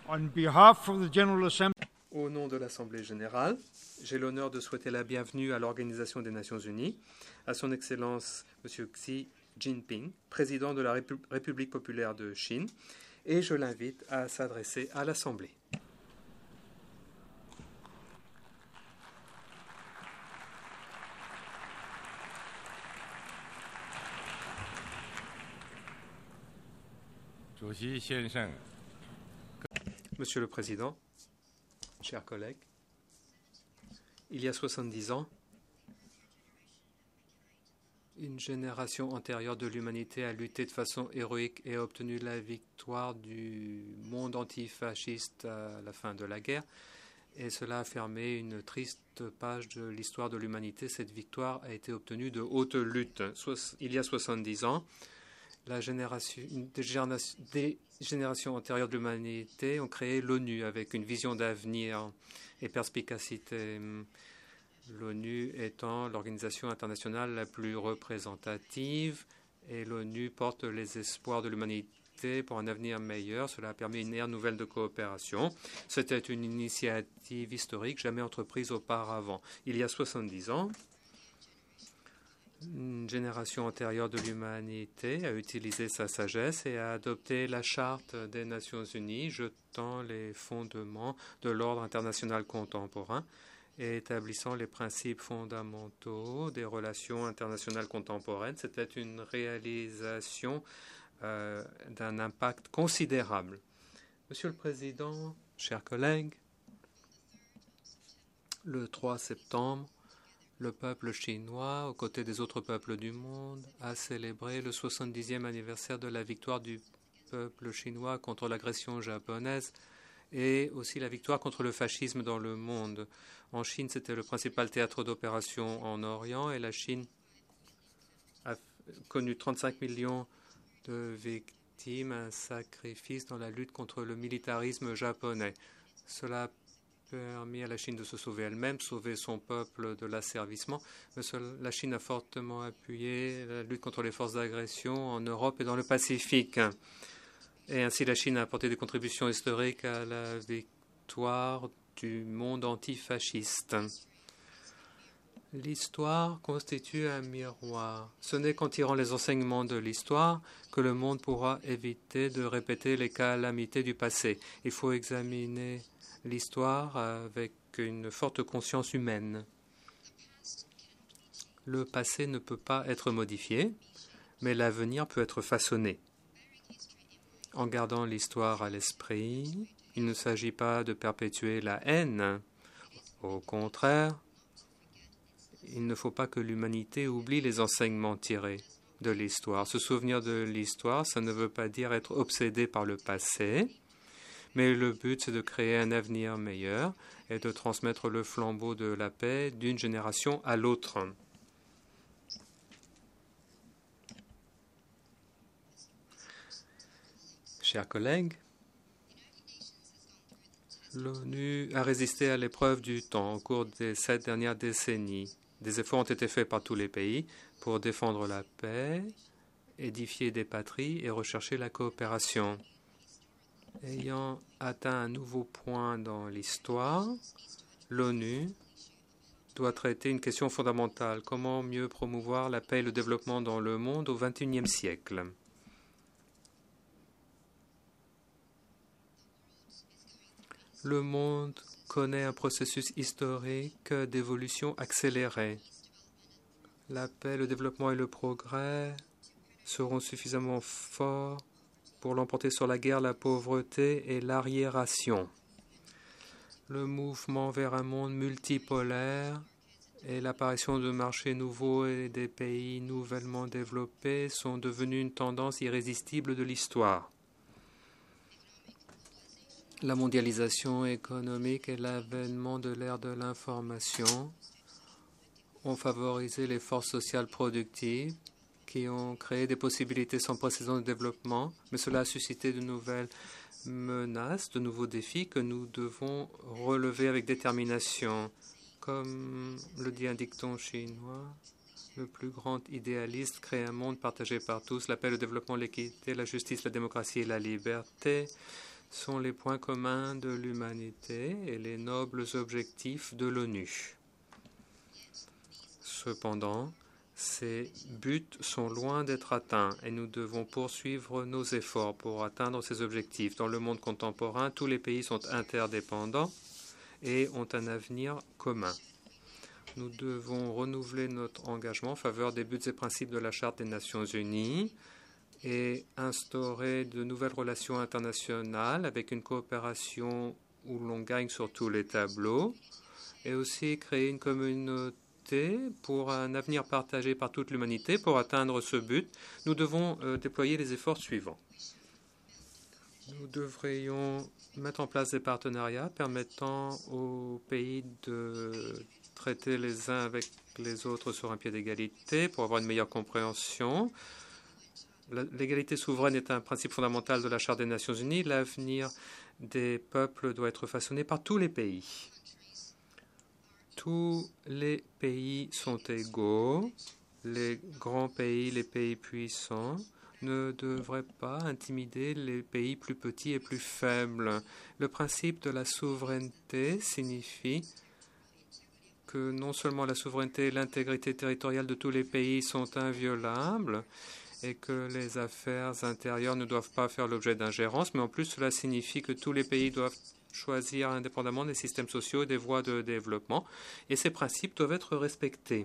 On behalf of the General Assembly, Au nom de l'Assemblée générale, j'ai l'honneur de souhaiter la bienvenue à l'Organisation des Nations Unies, à son Excellence M. Xi Jinping, président de la République populaire de Chine, et je l'invite à s'adresser à l'Assemblée. Monsieur le Président, chers collègues, il y a 70 ans, une génération antérieure de l'humanité a lutté de façon héroïque et a obtenu la victoire du monde antifasciste à la fin de la guerre. Et cela a fermé une triste page de l'histoire de l'humanité. Cette victoire a été obtenue de haute lutte. Il y a 70 ans, des générations antérieures de l'humanité ont créé l'ONU avec une vision d'avenir et perspicacité. L'ONU étant l'organisation internationale la plus représentative, et l'ONU porte les espoirs de l'humanité pour un avenir meilleur. Cela a permis une ère nouvelle de coopération. C'était une initiative historique jamais entreprise auparavant. Il y a 70 ans, une génération antérieure de l'humanité a utilisé sa sagesse et a adopté la Charte des Nations Unies, jetant les fondements de l'ordre international contemporain et établissant les principes fondamentaux des relations internationales contemporaines. C'était une réalisation d'un impact considérable. Monsieur le Président, chers collègues, le 3 septembre, le peuple chinois, aux côtés des autres peuples du monde, a célébré le 70e anniversaire de la victoire du peuple chinois contre l'agression japonaise et aussi la victoire contre le fascisme dans le monde. En Chine, c'était le principal théâtre d'opération en Orient et la Chine a connu 35 millions de victimes, un sacrifice dans la lutte contre le militarisme japonais. Cela a permis à la Chine de se sauver elle-même, sauver son peuple de l'asservissement. La Chine a fortement appuyé la lutte contre les forces d'agression en Europe et dans le Pacifique. Et ainsi, la Chine a apporté des contributions historiques à la victoire du monde antifasciste. L'histoire constitue un miroir. Ce n'est qu'en tirant les enseignements de l'histoire que le monde pourra éviter de répéter les calamités du passé. Il faut examiner l'histoire avec une forte conscience humaine. Le passé ne peut pas être modifié, mais l'avenir peut être façonné. En gardant l'histoire à l'esprit, il ne s'agit pas de perpétuer la haine. Au contraire, il ne faut pas que l'humanité oublie les enseignements tirés de l'histoire. Se souvenir de l'histoire, ça ne veut pas dire être obsédé par le passé, mais le but, c'est de créer un avenir meilleur et de transmettre le flambeau de la paix d'une génération à l'autre. Chers collègues, l'ONU a résisté à l'épreuve du temps au cours des 7 dernières décennies. Des efforts ont été faits par tous les pays pour défendre la paix, édifier des patries et rechercher la coopération. Ayant atteint un nouveau point dans l'histoire, l'ONU doit traiter une question fondamentale. Comment mieux promouvoir la paix et le développement dans le monde au XXIe siècle? Le monde connaît un processus historique d'évolution accélérée. La paix, le développement et le progrès seront suffisamment forts pour l'emporter sur la guerre, la pauvreté et l'arriération. Le mouvement vers un monde multipolaire et l'apparition de marchés nouveaux et des pays nouvellement développés sont devenus une tendance irrésistible de l'histoire. La mondialisation économique et l'avènement de l'ère de l'information ont favorisé les forces sociales productives qui ont créé des possibilités sans précédent de développement, mais cela a suscité de nouvelles menaces, de nouveaux défis que nous devons relever avec détermination. Comme le dit un dicton chinois, le plus grand idéaliste crée un monde partagé par tous, la paix, le développement, l'équité, la justice, la démocratie et la liberté sont les points communs de l'humanité et les nobles objectifs de l'ONU. Cependant, ces buts sont loin d'être atteints et nous devons poursuivre nos efforts pour atteindre ces objectifs. Dans le monde contemporain, tous les pays sont interdépendants et ont un avenir commun. Nous devons renouveler notre engagement en faveur des buts et principes de la Charte des Nations Unies et instaurer de nouvelles relations internationales avec une coopération où l'on gagne sur tous les tableaux et aussi créer une communauté pour un avenir partagé par toute l'humanité. Pour atteindre ce but, nous devons déployer les efforts suivants. Nous devrions mettre en place des partenariats permettant aux pays de traiter les uns avec les autres sur un pied d'égalité pour avoir une meilleure compréhension. L'égalité souveraine est un principe fondamental de la Charte des Nations Unies. L'avenir des peuples doit être façonné par tous les pays. Tous les pays sont égaux. Les grands pays, les pays puissants ne devraient pas intimider les pays plus petits et plus faibles. Le principe de la souveraineté signifie que non seulement la souveraineté et l'intégrité territoriale de tous les pays sont inviolables et que les affaires intérieures ne doivent pas faire l'objet d'ingérence, mais en plus cela signifie que tous les pays doivent choisir indépendamment des systèmes sociaux et des voies de développement, et ces principes doivent être respectés.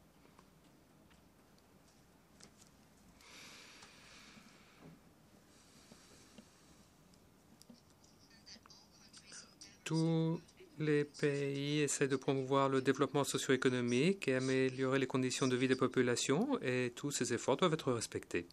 Tous les pays essaient de promouvoir le développement socio-économique et améliorer les conditions de vie des populations, et tous ces efforts doivent être respectés.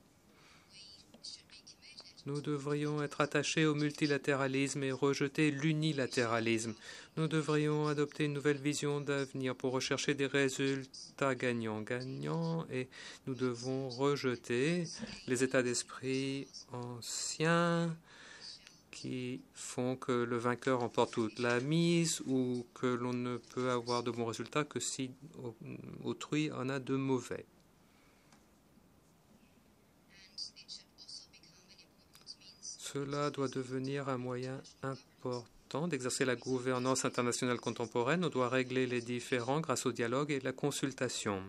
Nous devrions être attachés au multilatéralisme et rejeter l'unilatéralisme. Nous devrions adopter une nouvelle vision d'avenir pour rechercher des résultats gagnants-gagnants et nous devons rejeter les états d'esprit anciens qui font que le vainqueur emporte toute la mise ou que l'on ne peut avoir de bons résultats que si autrui en a de mauvais. Cela doit devenir un moyen important d'exercer la gouvernance internationale contemporaine. On doit régler les différends grâce au dialogue et la consultation.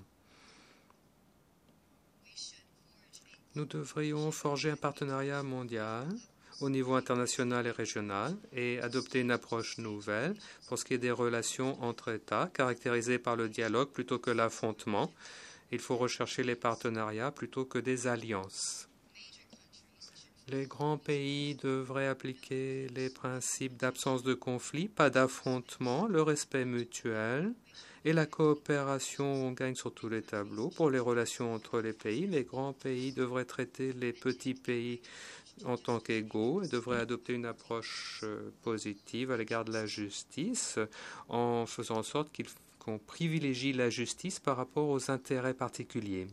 Nous devrions forger un partenariat mondial au niveau international et régional et adopter une approche nouvelle pour ce qui est des relations entre États, caractérisées par le dialogue plutôt que l'affrontement. Il faut rechercher les partenariats plutôt que des alliances. Les grands pays devraient appliquer les principes d'absence de conflit, pas d'affrontement, le respect mutuel et la coopération où on gagne sur tous les tableaux. Pour les relations entre les pays, les grands pays devraient traiter les petits pays en tant qu'égaux et devraient adopter une approche positive à l'égard de la justice en faisant en sorte qu'on privilégie la justice par rapport aux intérêts particuliers.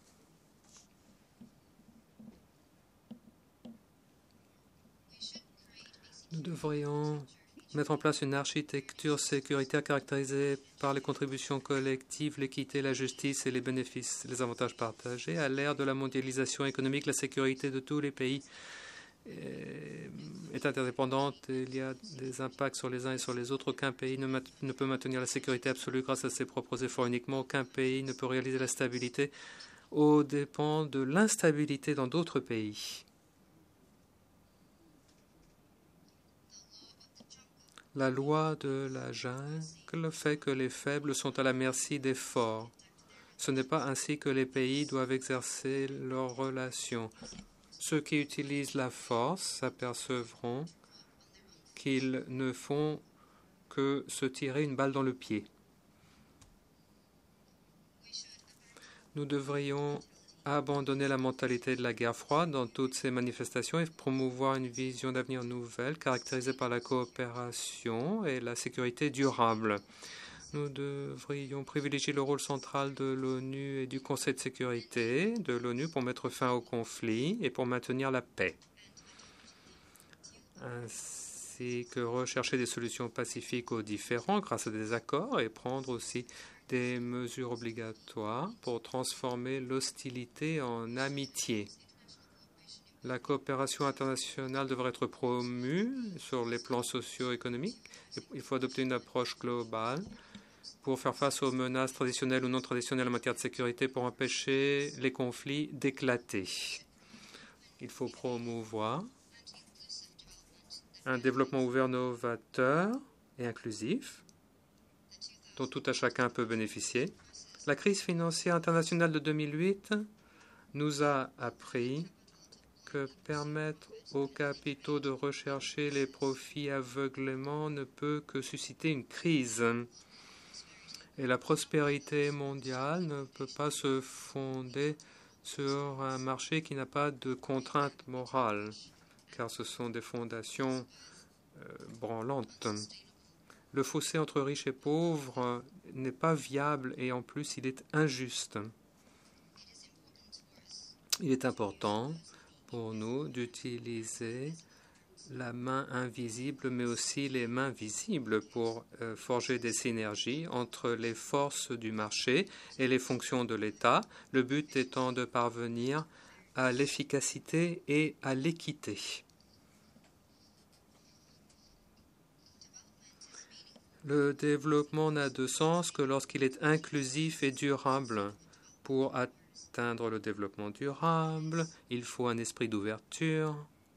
Nous devrions mettre en place une architecture sécuritaire caractérisée par les contributions collectives, l'équité, la justice et les bénéfices, les avantages partagés. À l'ère de la mondialisation économique, la sécurité de tous les pays est interdépendante. Il y a des impacts sur les uns et sur les autres. Aucun pays ne peut maintenir la sécurité absolue grâce à ses propres efforts uniquement. Aucun pays ne peut réaliser la stabilité aux dépens de l'instabilité dans d'autres pays. La loi de la jungle fait que les faibles sont à la merci des forts. Ce n'est pas ainsi que les pays doivent exercer leurs relations. Ceux qui utilisent la force s'apercevront qu'ils ne font que se tirer une balle dans le pied. Nous devrions abandonner la mentalité de la guerre froide dans toutes ces manifestations et promouvoir une vision d'avenir nouvelle caractérisée par la coopération et la sécurité durable. Nous devrions privilégier le rôle central de l'ONU et du Conseil de sécurité de l'ONU pour mettre fin au conflit et pour maintenir la paix, ainsi que rechercher des solutions pacifiques aux différends grâce à des accords et prendre aussi des mesures obligatoires pour transformer l'hostilité en amitié. La coopération internationale devrait être promue sur les plans socio-économiques. Il faut adopter une approche globale pour faire face aux menaces traditionnelles ou non traditionnelles en matière de sécurité pour empêcher les conflits d'éclater. Il faut promouvoir un développement ouvert, novateur et inclusif dont tout un chacun peut bénéficier. La crise financière internationale de 2008 nous a appris que permettre aux capitaux de rechercher les profits aveuglément ne peut que susciter une crise. Et la prospérité mondiale ne peut pas se fonder sur un marché qui n'a pas de contraintes morales, car ce sont des fondations branlantes. Le fossé entre riches et pauvres n'est pas viable et en plus il est injuste. Il est important pour nous d'utiliser la main invisible, mais aussi les mains visibles pour forger des synergies entre les forces du marché et les fonctions de l'État, le but étant de parvenir à l'efficacité et à l'équité. Le développement n'a de sens que lorsqu'il est inclusif et durable. Pour atteindre le développement durable, il faut un esprit d'ouverture,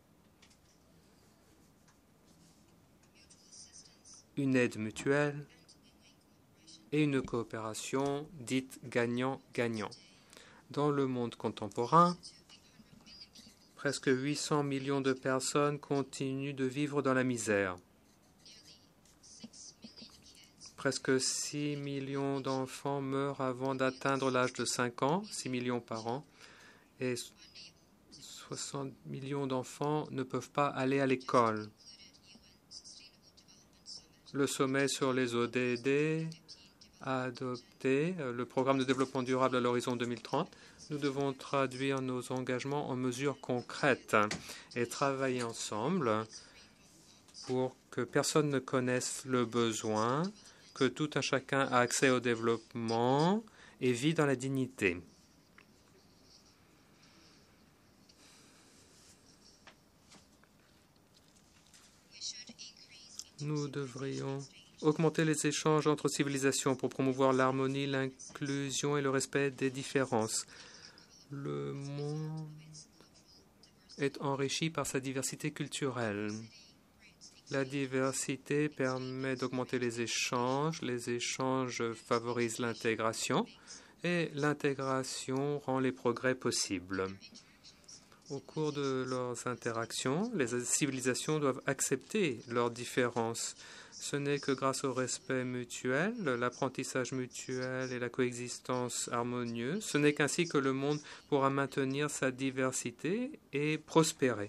une aide mutuelle et une coopération dite gagnant-gagnant. Dans le monde contemporain, presque 800 millions de personnes continuent de vivre dans la misère. Presque 6 millions d'enfants meurent avant d'atteindre l'âge de 5 ans, 6 millions par an, et 60 millions d'enfants ne peuvent pas aller à l'école. Le sommet sur les ODD a adopté le programme de développement durable à l'horizon 2030. Nous devons traduire nos engagements en mesures concrètes et travailler ensemble pour que personne ne connaisse le besoin, que tout un chacun a accès au développement et vit dans la dignité. Nous devrions augmenter les échanges entre civilisations pour promouvoir l'harmonie, l'inclusion et le respect des différences. Le monde est enrichi par sa diversité culturelle. La diversité permet d'augmenter les échanges favorisent l'intégration et l'intégration rend les progrès possibles. Au cours de leurs interactions, les civilisations doivent accepter leurs différences. Ce n'est que grâce au respect mutuel, l'apprentissage mutuel et la coexistence harmonieuse, ce n'est qu'ainsi que le monde pourra maintenir sa diversité et prospérer.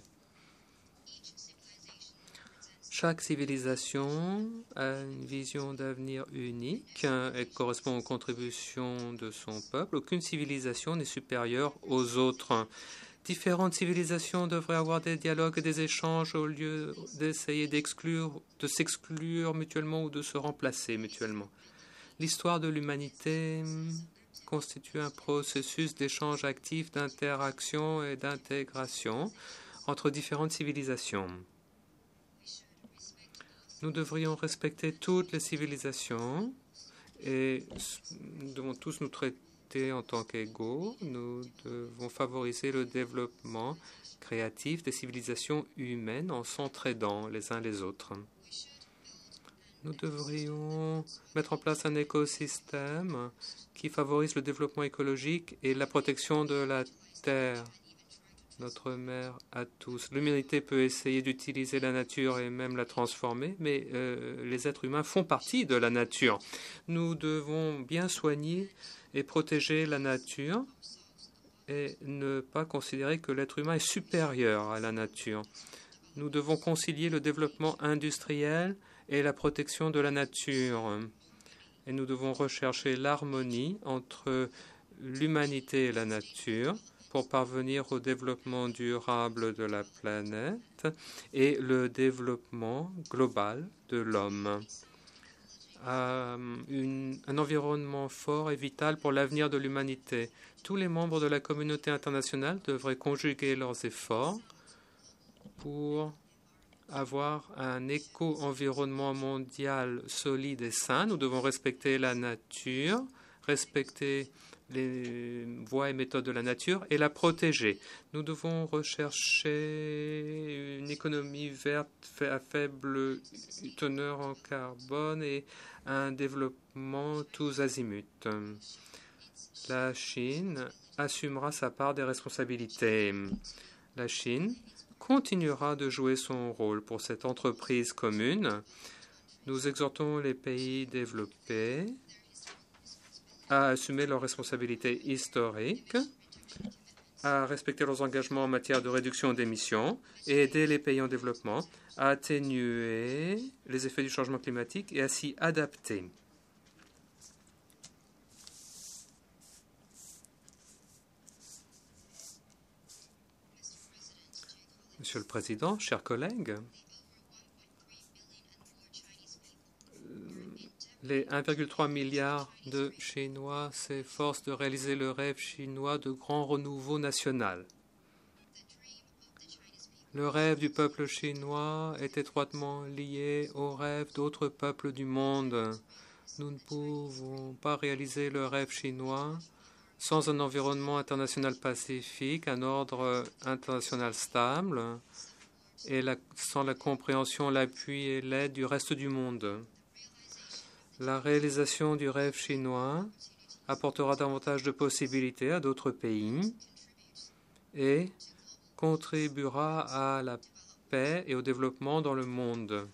Chaque civilisation a une vision d'avenir unique et correspond aux contributions de son peuple. Aucune civilisation n'est supérieure aux autres. Différentes civilisations devraient avoir des dialogues et des échanges au lieu d'essayer de s'exclure mutuellement ou de se remplacer mutuellement. L'histoire de l'humanité constitue un processus d'échange actif, d'interaction et d'intégration entre différentes civilisations. Nous devrions respecter toutes les civilisations et nous devons tous nous traiter en tant qu'égaux. Nous devons favoriser le développement créatif des civilisations humaines en s'entraidant les uns les autres. Nous devrions mettre en place un écosystème qui favorise le développement écologique et la protection de la terre. Notre mère à tous. L'humanité peut essayer d'utiliser la nature et même la transformer, mais les êtres humains font partie de la nature. Nous devons bien soigner et protéger la nature et ne pas considérer que l'être humain est supérieur à la nature. Nous devons concilier le développement industriel et la protection de la nature. Et nous devons rechercher l'harmonie entre l'humanité et la nature pour parvenir au développement durable de la planète et le développement global de l'homme. un environnement fort et vital pour l'avenir de l'humanité. Tous les membres de la communauté internationale devraient conjuguer leurs efforts pour avoir un éco-environnement mondial solide et sain. Nous devons respecter la nature, respecter les voies et méthodes de la nature et la protéger. Nous devons rechercher une économie verte à faible teneur en carbone et un développement tous azimuts. La Chine assumera sa part des responsabilités. La Chine continuera de jouer son rôle pour cette entreprise commune. Nous exhortons les pays développés à assumer leurs responsabilités historiques, à respecter leurs engagements en matière de réduction d'émissions et aider les pays en développement à atténuer les effets du changement climatique et à s'y adapter. Monsieur le Président, chers collègues, les 1,3 milliard de Chinois s'efforcent de réaliser le rêve chinois de grand renouveau national. Le rêve du peuple chinois est étroitement lié au rêve d'autres peuples du monde. Nous ne pouvons pas réaliser le rêve chinois sans un environnement international pacifique, un ordre international stable et sans la compréhension, l'appui et l'aide du reste du monde. La réalisation du rêve chinois apportera davantage de possibilités à d'autres pays et contribuera à la paix et au développement dans le monde.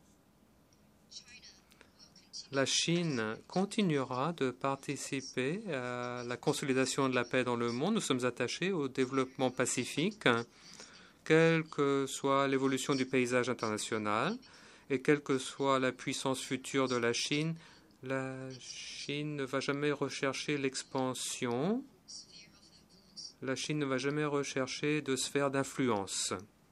La Chine continuera de participer à la consolidation de la paix dans le monde. Nous sommes attachés au développement pacifique, quelle que soit l'évolution du paysage international. Et quelle que soit la puissance future de la Chine ne va jamais rechercher l'expansion. La Chine ne va jamais rechercher de sphère d'influence.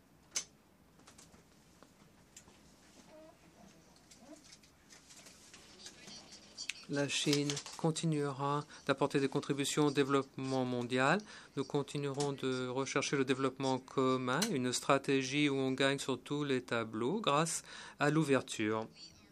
La Chine continuera d'apporter des contributions au développement mondial. Nous continuerons de rechercher le développement commun, une stratégie où on gagne sur tous les tableaux grâce à l'ouverture.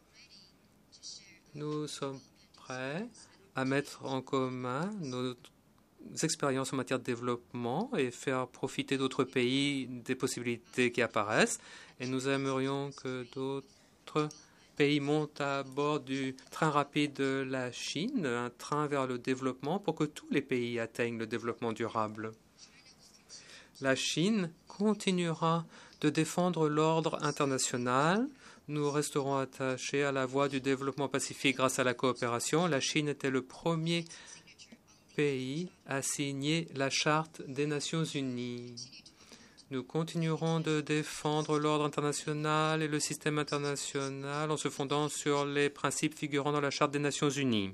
Nous sommes prêts à mettre en commun nos expériences en matière de développement et faire profiter d'autres pays des possibilités qui apparaissent. Et nous aimerions que d'autres pays montent à bord du train rapide de la Chine, un train vers le développement pour que tous les pays atteignent le développement durable. La Chine continuera de défendre l'ordre international. Nous resterons attachés à la voie du développement pacifique grâce à la coopération. La Chine était le premier pays à signer la Charte des Nations Unies. Nous continuerons de défendre l'ordre international et le système international en se fondant sur les principes figurant dans la Charte des Nations Unies.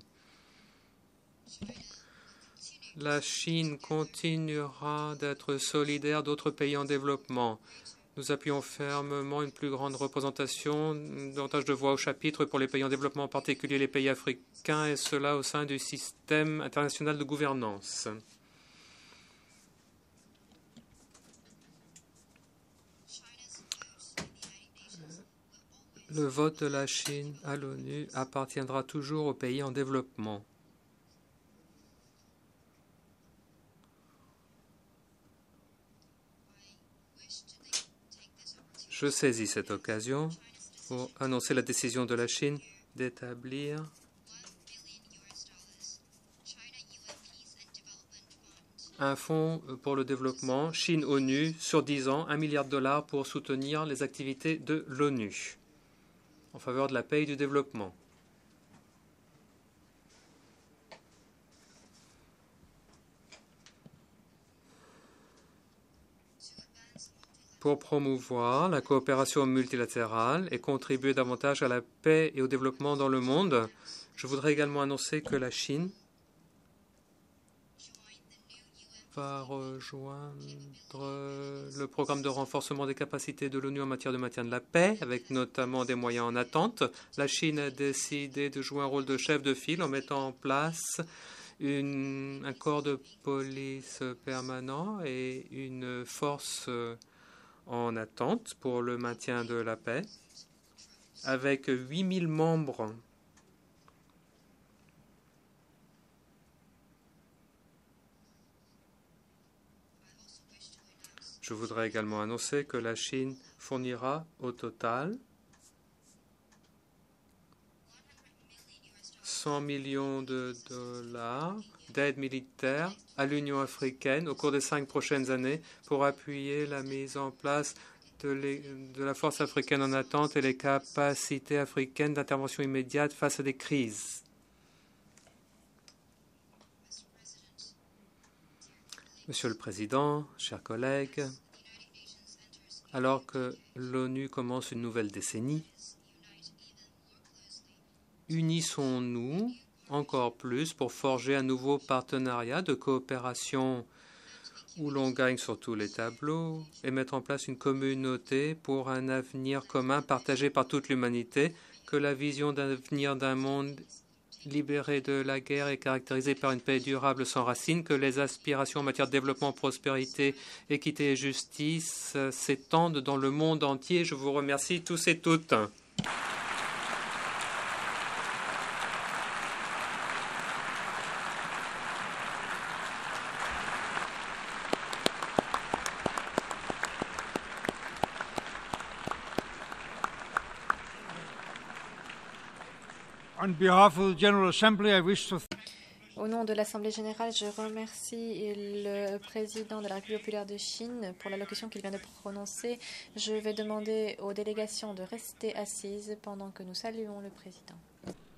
La Chine continuera d'être solidaire d'autres pays en développement. Nous appuyons fermement une plus grande représentation, davantage de voix au chapitre pour les pays en développement, en particulier les pays africains, et cela au sein du système international de gouvernance. Le vote de la Chine à l'ONU appartiendra toujours aux pays en développement. Je saisis cette occasion pour annoncer la décision de la Chine d'établir un fonds pour le développement Chine-ONU sur 10 ans, $1 milliard pour soutenir les activités de l'ONU en faveur de la paix et du développement. Pour promouvoir la coopération multilatérale et contribuer davantage à la paix et au développement dans le monde, je voudrais également annoncer que la Chine va rejoindre le programme de renforcement des capacités de l'ONU en matière de maintien de la paix, avec notamment des moyens en attente. La Chine a décidé de jouer un rôle de chef de file en mettant en place un corps de police permanent et une force en attente pour le maintien de la paix, avec 8000 membres. Je voudrais également annoncer que la Chine fournira au total 100 millions de dollars d'aide militaire à l'Union africaine au cours des 5 prochaines années pour appuyer la mise en place de la force africaine en attente et les capacités africaines d'intervention immédiate face à des crises. Monsieur le Président, chers collègues, alors que l'ONU commence une nouvelle décennie, unissons-nous encore plus pour forger un nouveau partenariat de coopération où l'on gagne sur tous les tableaux et mettre en place une communauté pour un avenir commun partagé par toute l'humanité, que la vision d'avenir d'un monde libéré de la guerre est caractérisée par une paix durable sans racines, que les aspirations en matière de développement, prospérité, équité et justice s'étendent dans le monde entier. Je vous remercie tous et toutes. On behalf of the General Assembly, I wish to Au nom de l'Assemblée générale, je remercie le président de la République populaire de Chine pour l'allocution qu'il vient de prononcer. Je vais demander aux délégations de rester assises pendant que nous saluons le président.